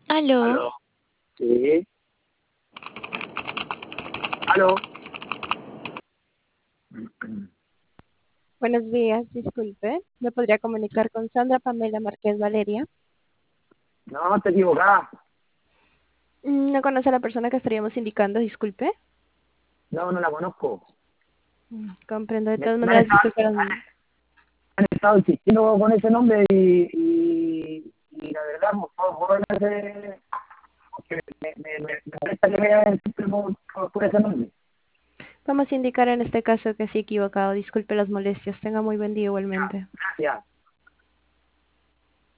Aló, Aló. Sí. Aló. buenos días, disculpe. ¿Me podría comunicar con Sandra Pamela Márquez Valeria? No, te equivocás. ¿No conoce a la persona que estaríamos indicando? Disculpe. No, no la conozco. Comprendo. De Me, todas me han maneras, estado, disculpe. han estado insistiendo con ese nombre y la verdad, por favor, porque me molesta que me hagan siempre por ese nombre. Vamos a indicar en este caso que sí equivocado. Disculpe las molestias. Tenga muy buen día igualmente. Gracias.